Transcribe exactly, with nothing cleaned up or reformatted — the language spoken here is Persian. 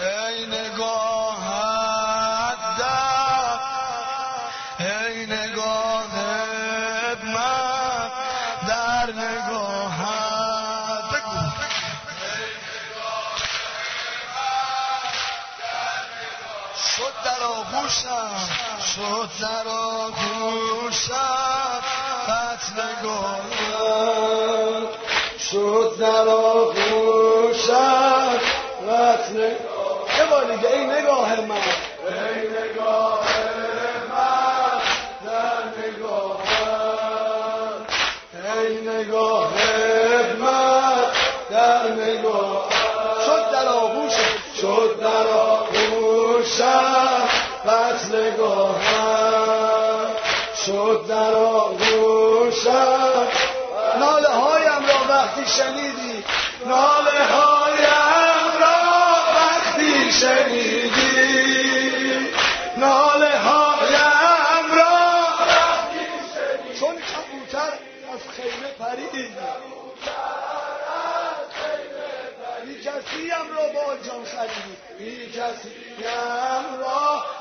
ای نگاهت در ای نگاه من در نگاهت بگو شد در آغوشم شد در آغوشم خط نگاهت شد در آغوشم خط نگاهت یه بار دیگه ای نگاه من ای نگاه من در نگاهت ای نگاه من در نگاهت شد در آغوشم شد در آغوشم بس نگاهم شد در آغوشم ناله هایم را وقتی شنیدی ناله هایم را وقتی شنیدی ناله هایم را وقتی شنیدی چون کبوتر از خیمه پرید بی کسیم را با جان خرید بی کسیم را